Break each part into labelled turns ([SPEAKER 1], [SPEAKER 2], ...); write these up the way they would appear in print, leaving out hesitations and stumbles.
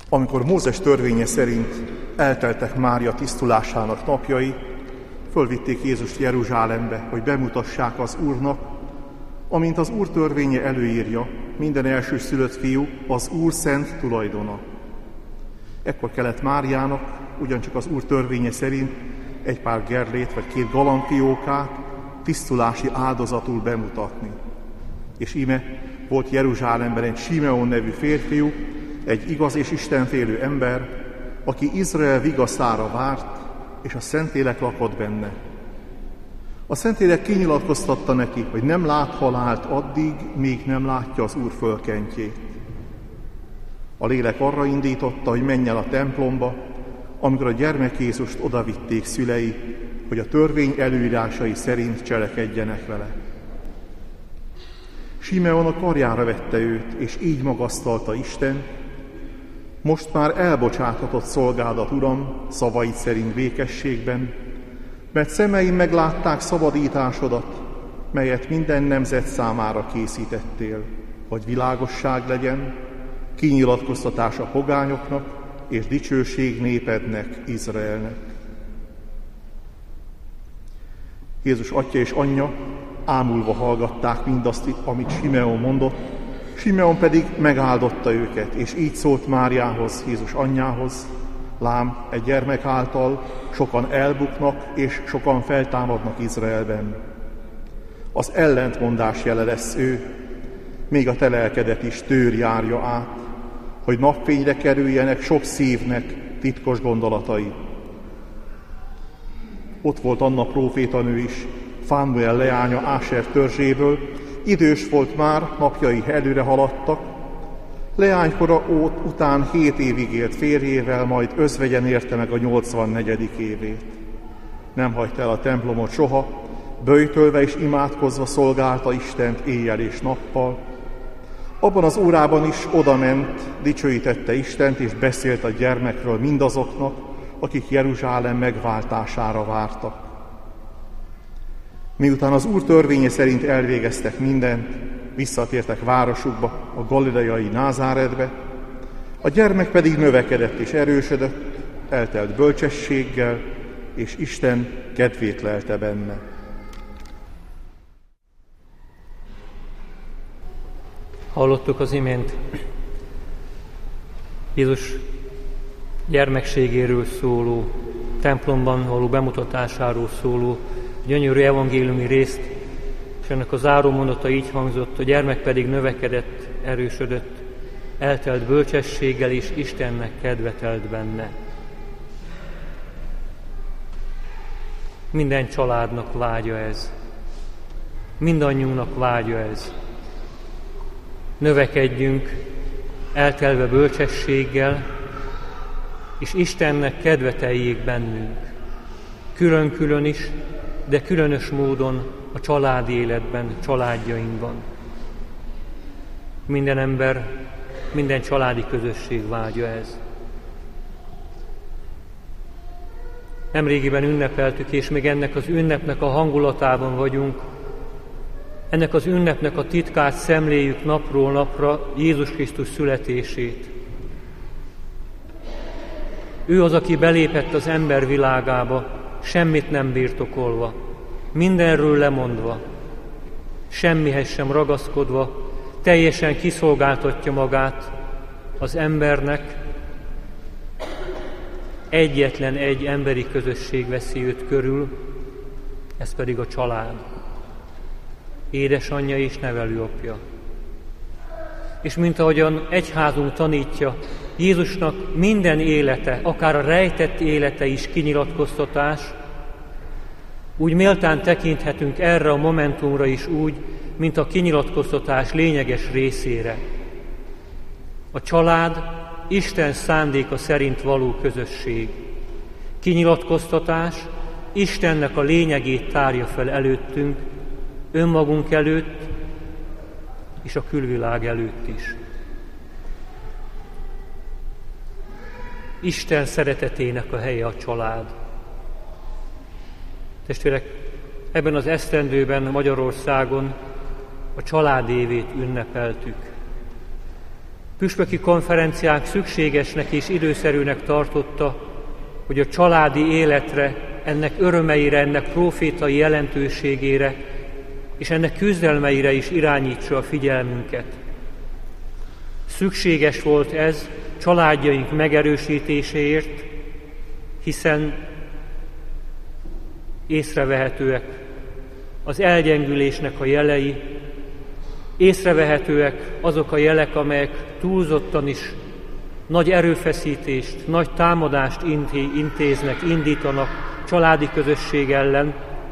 [SPEAKER 1] Amikor Mózes törvénye szerint elteltek Mária tisztulásának napjai, fölvitték Jézust Jeruzsálembe, hogy bemutassák az Úrnak, amint az Úr törvénye előírja, minden elsőszülött fiú az Úr szent tulajdona. Ekkor kellett Máriának, ugyancsak az Úr törvénye szerint egy pár gerlét vagy 2 galambfiókát tisztulási áldozatul bemutatni. És íme volt Jeruzsálemben egy Simeon nevű férfiú, egy igaz és istenfélő ember, aki Izrael vigasztára várt, és a Szentlélek lakott benne. A Szentlélek kinyilatkoztatta neki, hogy nem lát halált addig, míg nem látja az Úr fölkentjét. A lélek arra indította, hogy menj el a templomba, amikor a gyermek Jézust odavitték szülei, hogy a törvény előírásai szerint cselekedjenek vele. Simeon a karjára vette őt, és így magasztalta Isten: most már elbocsáthatott szolgádat, Uram, szavaid szerint békességben, mert szemeim meglátták szabadításodat, melyet minden nemzet számára készítettél, hogy világosság legyen, kinyilatkoztatás a pogányoknak, és dicsőség népednek, Izraelnek. Jézus atya és anyja ámulva hallgatták mindazt, amit Simeon mondott, Simeon pedig megáldotta őket, és így szólt Máriához, Jézus anyjához: lám, egy gyermek által sokan elbuknak, és sokan feltámadnak Izraelben. Az ellentmondás jele lesz ő, még a te lelkedet is tőr járja át, hogy napfényre kerüljenek sok szívnek titkos gondolatai. Ott volt Anna prófétanő is, Fánuel leánya Áser törzséből, idős volt már, napjai előre haladtak. Leánykora után 7 évig élt férjével, majd özvegyen érte meg a 84. évét. Nem hagyta el a templomot soha, böjtölve és imádkozva szolgálta Istent éjjel és nappal. Abban az órában is odament, dicsőítette Istent, és beszélt a gyermekről mindazoknak, akik Jeruzsálem megváltására vártak. Miután az Úr törvénye szerint elvégeztek mindent, visszatértek városukba, a galileai Názáretbe, a gyermek pedig növekedett és erősödött, eltelt bölcsességgel, és Isten kedvét lelte benne.
[SPEAKER 2] Hallottuk az imént Jézus gyermekségéről szóló, templomban való bemutatásáról szóló gyönyörű evangéliumi részt, és ennek a zárómondata így hangzott: a gyermek pedig növekedett, erősödött, eltelt bölcsességgel, és Istennek kedve telt benne. Minden családnak vágya ez. Mindannyiunknak vágya ez. Növekedjünk, eltelve bölcsességgel, és Istennek kedve teljék bennünk. Külön-külön is, de különös módon a családi életben, családjainkban. Minden ember, minden családi közösség vágya ez. Nemrégiben ünnepeltük, és még ennek az ünnepnek a hangulatában vagyunk. Ennek az ünnepnek a titkát szemléljük napról napra, Jézus Krisztus születését. Ő az, aki belépett az ember világába, semmit nem birtokolva, mindenről lemondva, semmihez sem ragaszkodva, teljesen kiszolgáltatja magát az embernek. Egyetlen egy emberi közösség veszi őt körül, ez pedig a család. Édesanyja és nevelőapja. És mint ahogyan egyházunk tanítja, Jézusnak minden élete, akár a rejtett élete is kinyilatkoztatás, úgy méltán tekinthetünk erre a momentumra is úgy, mint a kinyilatkoztatás lényeges részére. A család Isten szándéka szerint való közösség. Kinyilatkoztatás Istennek a lényegét tárja fel előttünk, önmagunk előtt és a külvilág előtt is. Isten szeretetének a helye a család. Testvérek, ebben az esztendőben Magyarországon a család évét ünnepeltük. Püspöki konferenciánk szükségesnek és időszerűnek tartotta, hogy a családi életre, ennek örömeire, ennek prófétai jelentőségére és ennek küzdelmeire is irányítsa a figyelmünket. Szükséges volt ez családjaink megerősítéséért, hiszen észrevehetőek az elgyengülésnek a jelei, észrevehetőek azok a jelek, amelyek túlzottan is nagy erőfeszítést, nagy támadást indítanak családi közösség ellen,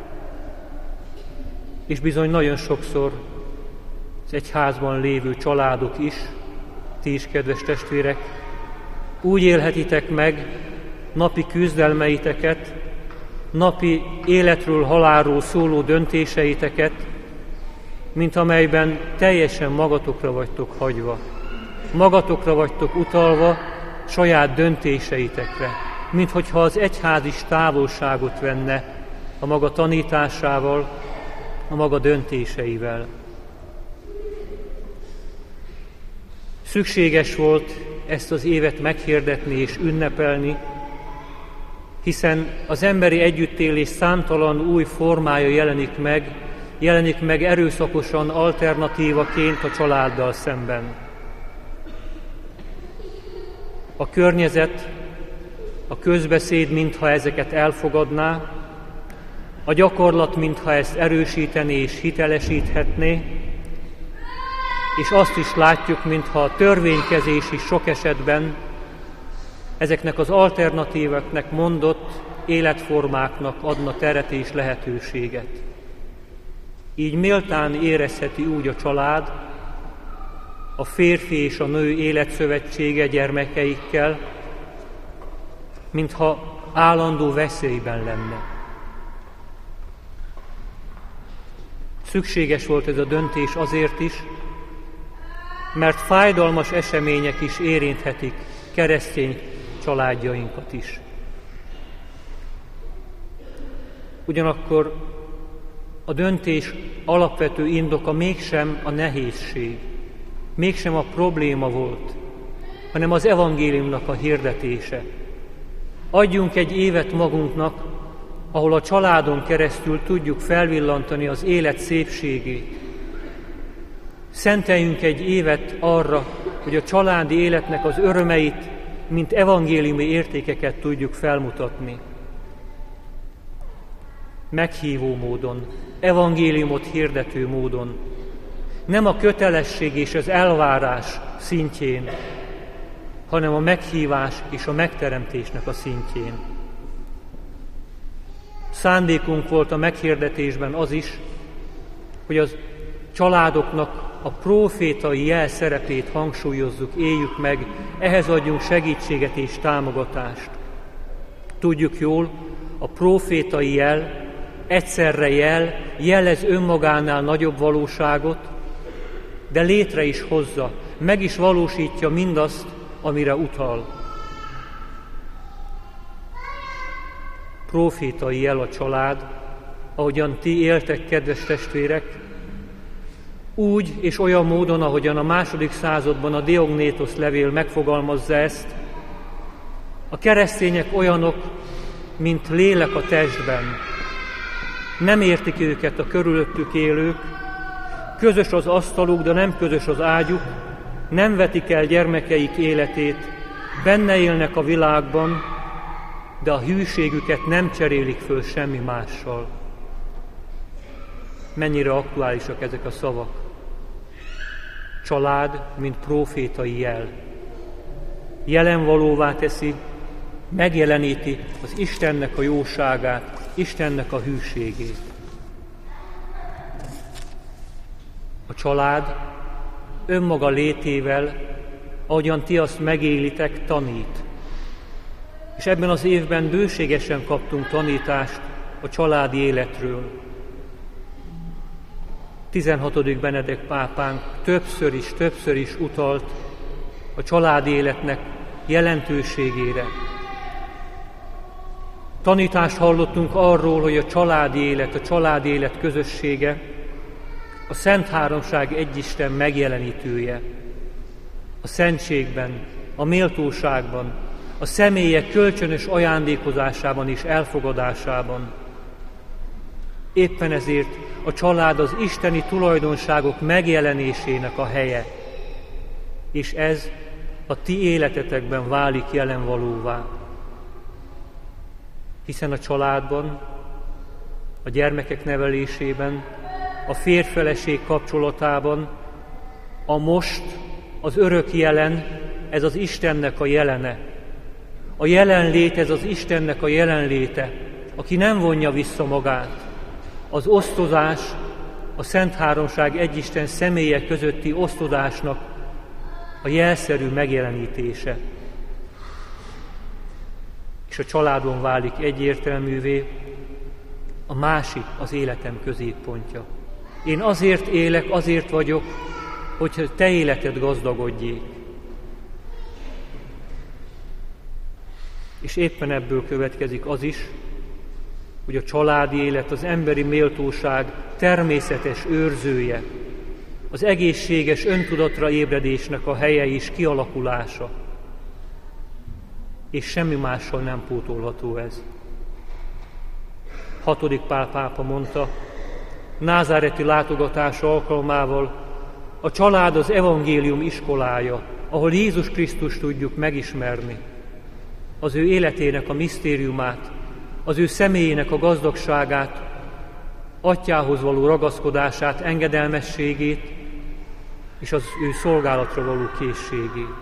[SPEAKER 2] és bizony nagyon sokszor az egyházban lévő családok is, ti is, kedves testvérek, úgy élhetitek meg napi küzdelmeiteket, napi életről, halálról szóló döntéseiteket, mint amelyben teljesen magatokra vagytok hagyva. Magatokra vagytok utalva saját döntéseitekre, minthogyha az egyház is távolságot venne a maga tanításával, a maga döntéseivel. Szükséges volt ezt az évet meghirdetni és ünnepelni, hiszen az emberi együttélés számtalan új formája jelenik meg erőszakosan alternatívaként a családdal szemben. A környezet, a közbeszéd mintha ezeket elfogadná, a gyakorlat mintha ezt erősítené és hitelesíthetné, és azt is látjuk, mintha a törvénykezés is sok esetben ezeknek az alternatíveknek mondott életformáknak adna teret és lehetőséget. Így méltán érezheti úgy a család, a férfi és a nő életszövetsége gyermekeikkel, mintha állandó veszélyben lenne. Szükséges volt ez a döntés azért is, mert fájdalmas események is érinthetik keresztény családjainkat is. Ugyanakkor a döntés alapvető indoka mégsem a nehézség, mégsem a probléma volt, hanem az evangéliumnak a hirdetése. Adjunk egy évet magunknak, ahol a családon keresztül tudjuk felvillantani az élet szépségét. Szenteljünk egy évet arra, hogy a családi életnek az örömeit, mint evangéliumi értékeket tudjuk felmutatni. Meghívó módon, evangéliumot hirdető módon, nem a kötelesség és az elvárás szintjén, hanem a meghívás és a megteremtésnek a szintjén. Szándékunk volt a meghirdetésben az is, hogy az családoknak a prófétai jel szerepét hangsúlyozzuk, éljük meg, ehhez adjunk segítséget és támogatást. Tudjuk jól, a prófétai jel egyszerre jelez önmagánál nagyobb valóságot, de létre is hozza, meg is valósítja mindazt, amire utal. Prófétai jel a család, ahogyan ti éltek, kedves testvérek, úgy és olyan módon, ahogyan a II. Században a Diognétosz levél megfogalmazza ezt, a keresztények olyanok, mint lélek a testben. Nem értik őket a körülöttük élők, közös az asztaluk, de nem közös az ágyuk, nem vetik el gyermekeik életét, benne élnek a világban, de a hűségüket nem cserélik föl semmi mással. Mennyire aktuálisak ezek a szavak. Család, mint prófétai jel. Jelenvalóvá teszi, megjeleníti az Istennek a jóságát, Istennek a hűségét. A család önmaga létével, ahogyan ti azt megélitek, tanít. És ebben az évben bőségesen kaptunk tanítást a családi életről. 16. Benedek pápánk többször is utalt a családi életnek jelentőségére. Tanítást hallottunk arról, hogy a családi élet közössége a Szent Háromság egyisten megjelenítője. a szentségben, a méltóságban, a személyek kölcsönös ajándékozásában és elfogadásában. Éppen ezért a család az isteni tulajdonságok megjelenésének a helye, és ez a ti életetekben válik jelenvalóvá. Hiszen a családban, a gyermekek nevelésében, a férj-feleség kapcsolatában a most, az örök jelen, ez az Istennek a jelene. A jelenlét, ez az Istennek a jelenléte, aki nem vonja vissza magát. Az osztozás, a Szent Háromság egyisten személyek közötti osztozásnak a jelszerű megjelenítése. És a családon válik egyértelművé, a másik az életem középpontja. Én azért élek, azért vagyok, hogy te életed gazdagodjék. És éppen ebből következik az is, hogy a családi élet az emberi méltóság természetes őrzője, az egészséges öntudatra ébredésnek a helye és kialakulása. És semmi mással nem pótolható ez. 6. Pál pápa mondta, názáreti látogatása alkalmával, a család az evangélium iskolája, ahol Jézus Krisztust tudjuk megismerni, az ő életének a misztériumát, az ő személyének a gazdagságát, atyához való ragaszkodását, engedelmességét és az ő szolgálatra való készségét.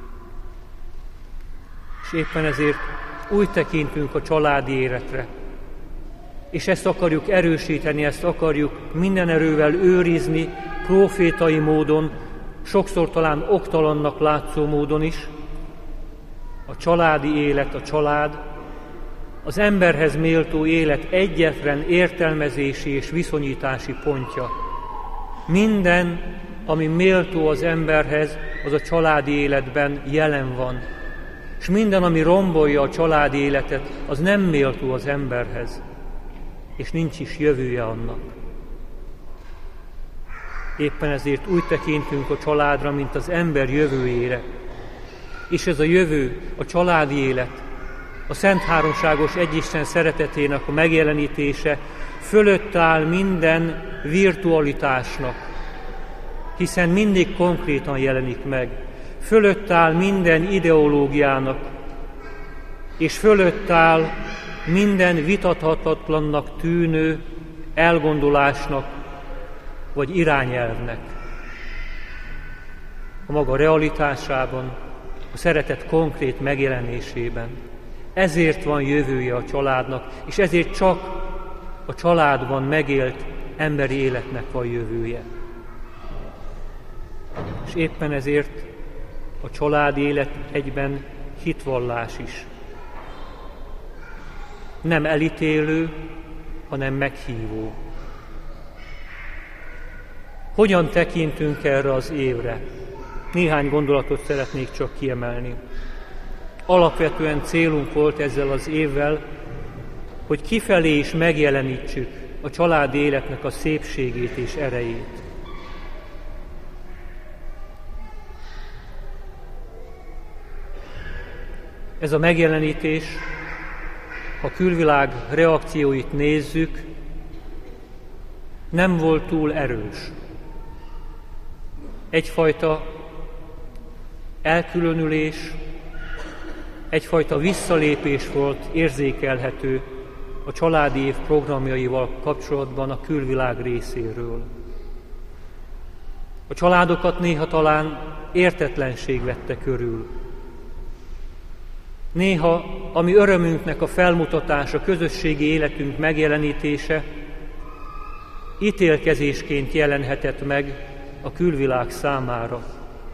[SPEAKER 2] És éppen ezért úgy tekintünk a családi életre, és ezt akarjuk erősíteni, ezt akarjuk minden erővel őrizni, profétai módon, sokszor talán oktalannak látszó módon is. A családi élet, a család, az emberhez méltó élet egyetlen értelmezési és viszonyítási pontja. Minden, ami méltó az emberhez, az a családi életben jelen van. És minden, ami rombolja a családi életet, az nem méltó az emberhez. És nincs is jövője annak. Éppen ezért úgy tekintünk a családra, mint az ember jövőjére. És ez a jövő, a családi élet, a Szent Háromságos Egyisten szeretetének a megjelenítése fölött áll minden virtualitásnak, hiszen mindig konkrétan jelenik meg. Fölött áll minden ideológiának, és fölött áll minden vitathatatlannak tűnő elgondolásnak vagy irányelvnek. A maga realitásában, a szeretet konkrét megjelenésében. Ezért van jövője a családnak, és ezért csak a családban megélt emberi életnek van jövője. És éppen ezért a családi élet egyben hitvallás is. Nem elítélő, hanem meghívó. Hogyan tekintünk erre az évre? Néhány gondolatot szeretnék csak kiemelni. Alapvetően célunk volt ezzel az évvel, hogy kifelé is megjelenítsük a családi életnek a szépségét és erejét. Ez a megjelenítés, ha a külvilág reakcióit nézzük, nem volt túl erős. Egyfajta elkülönülés, egyfajta visszalépés volt érzékelhető a családi év programjaival kapcsolatban a külvilág részéről. A családokat néha talán értetlenség vette körül. Néha, ami örömünknek a felmutatása, közösségi életünk megjelenítése, ítélkezésként jelenhetett meg a külvilág számára.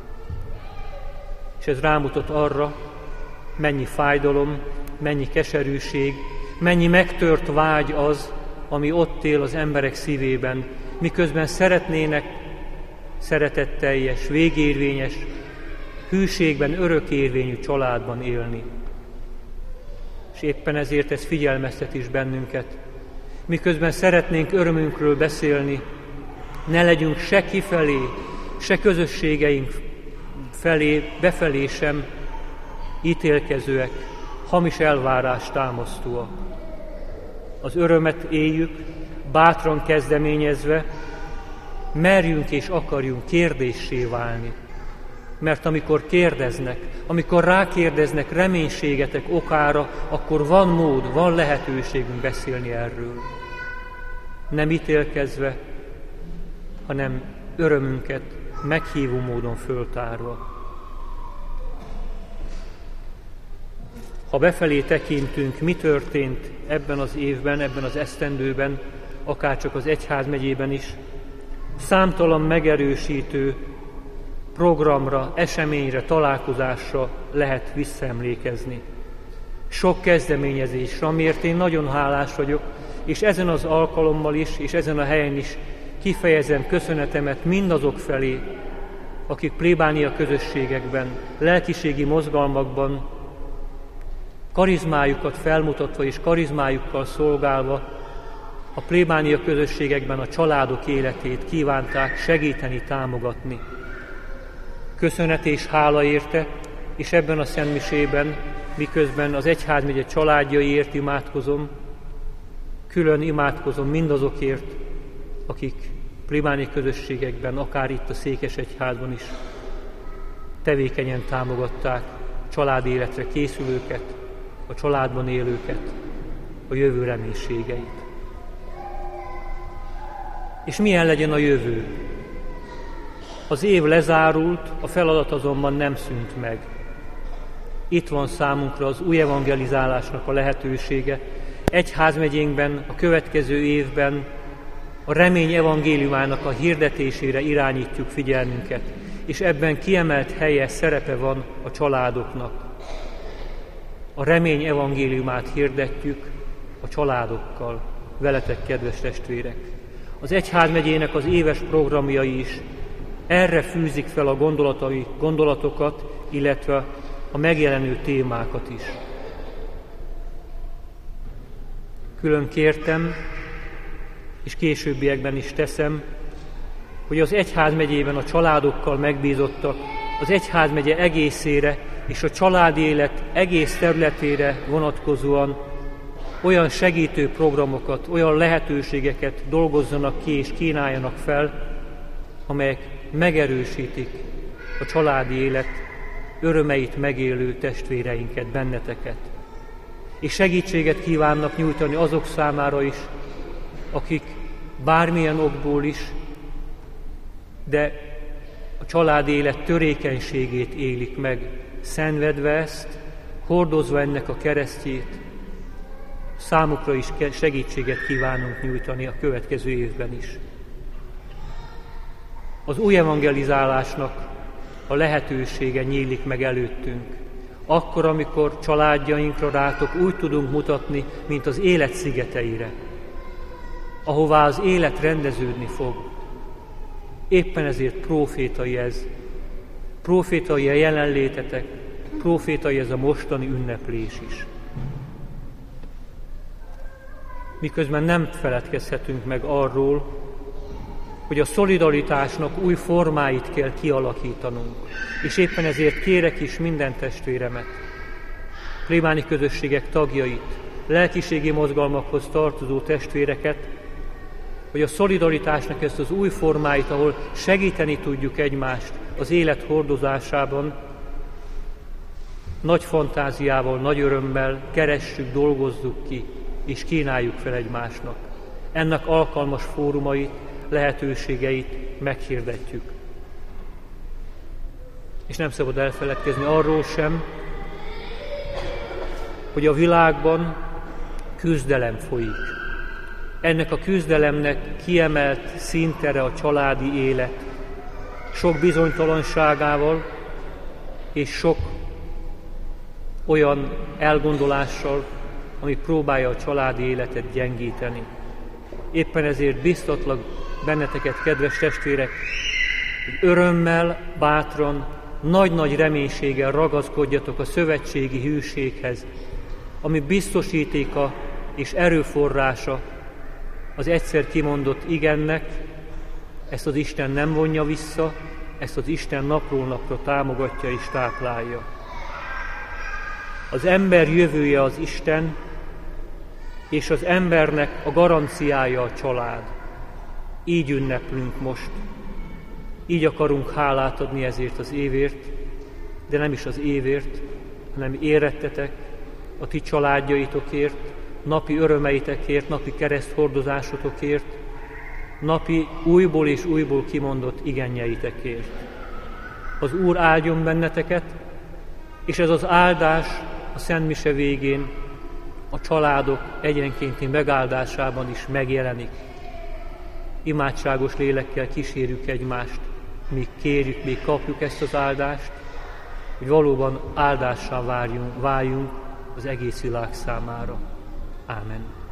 [SPEAKER 2] És ez rámutat arra, mennyi fájdalom, mennyi keserűség, mennyi megtört vágy az, ami ott él az emberek szívében, miközben szeretnének szeretetteljes, végérvényes, hűségben, örökérvényű családban élni. És éppen ezért ez figyelmeztet is bennünket. Miközben szeretnénk örömünkről beszélni, ne legyünk se kifelé, se közösségeink befelé sem ítélkezőek, hamis elvárás támasztóak. Az örömet éljük, bátran kezdeményezve, merjünk és akarjunk kérdéssé válni. Mert amikor kérdeznek, amikor rákérdeznek reménységetek okára, akkor van mód, van lehetőségünk beszélni erről. Nem ítélkezve, hanem örömünket meghívó módon föltárva. Ha befelé tekintünk, mi történt ebben az évben, ebben az esztendőben, akárcsak az egyházmegyében is, számtalan megerősítő programra, eseményre, találkozásra lehet visszaemlékezni. Sok kezdeményezésre, amiért én nagyon hálás vagyok, és ezen az alkalommal is, és ezen a helyen is kifejezem köszönetemet mindazok felé, akik plébánia közösségekben, lelkiségi mozgalmakban karizmájukat felmutatva és karizmájukkal szolgálva a plébánia közösségekben a családok életét kívánták segíteni, támogatni. Köszönet és hála érte, és ebben a szentmisében, miközben az egyházmegye családjaiért imádkozom, külön imádkozom mindazokért, akik plébánia közösségekben, akár itt a Székesegyházban is tevékenyen támogatták családi életre készülőket, a családban élőket, a jövő reménységeit. És milyen legyen a jövő? Az év lezárult, a feladat azonban nem szűnt meg. Itt van számunkra az új evangelizálásnak a lehetősége. Egyházmegyénkben, a következő évben a remény evangéliumának a hirdetésére irányítjuk figyelmünket, és ebben kiemelt helye, szerepe van a családoknak. A remény evangéliumát hirdetjük a családokkal, veletek, kedves testvérek. Az egyházmegyének az éves programjai is erre fűzik fel a gondolatokat, illetve a megjelenő témákat is. Külön kértem, és későbbiekben is teszem, hogy az egyházmegyében a családokkal megbízottak az egyházmegye egészére és a családi élet egész területére vonatkozóan olyan segítő programokat, olyan lehetőségeket dolgozzanak ki és kínáljanak fel, amelyek megerősítik a családi élet örömeit megélő testvéreinket, benneteket. És segítséget kívánnak nyújtani azok számára is, akik bármilyen okból is, de a családi élet törékenységét élik meg, szenvedve ezt, hordozva ennek a keresztjét, számukra is segítséget kívánunk nyújtani a következő évben is. Az új evangelizálásnak a lehetősége nyílik meg előttünk. Akkor, amikor családjainkra, rátok úgy tudunk mutatni, mint az élet szigeteire, ahová az élet rendeződni fog. Éppen ezért profétai ez. Profétai a jelenlétetek, profétai ez a mostani ünneplés is. Miközben nem feledkezhetünk meg arról, hogy a szolidaritásnak új formáit kell kialakítanunk. És éppen ezért kérek is minden testvéremet, plébáni közösségek tagjait, lelkiségi mozgalmakhoz tartozó testvéreket, hogy a szolidaritásnak ezt az új formáit, ahol segíteni tudjuk egymást az élet hordozásában, nagy fantáziával, nagy örömmel keressük, dolgozzuk ki, és kínáljuk fel egymásnak. Ennek alkalmas fórumait, lehetőségeit meghirdetjük. És nem szabad elfeledkezni arról sem, hogy a világban küzdelem folyik. Ennek a küzdelemnek kiemelt szintere a családi élet, sok bizonytalanságával és sok olyan elgondolással, ami próbálja a családi életet gyengíteni. Éppen ezért biztatlak benneteket, kedves testvérek, hogy örömmel, bátran, nagy-nagy reménységgel ragaszkodjatok a szövetségi hűséghez, ami biztosítéka és erőforrása az egyszer kimondott igennek, ezt az Isten nem vonja vissza, ezt az Isten napról napra támogatja és táplálja. Az ember jövője az Isten, és az embernek a garanciája a család. Így ünneplünk most. Így akarunk hálát adni ezért az évért, de nem is az évért, hanem érettetek, a ti családjaitokért, napi örömeitekért, napi kereszthordozásotokért, napi újból és újból kimondott igenjeitekért. Az Úr áldjon benneteket, és ez az áldás a Szent Mise végén a családok egyenkénti megáldásában is megjelenik. Imádságos lélekkel kísérjük egymást, míg kérjük, míg kapjuk ezt az áldást, hogy valóban áldássá váljunk az egész világ számára. Ámen.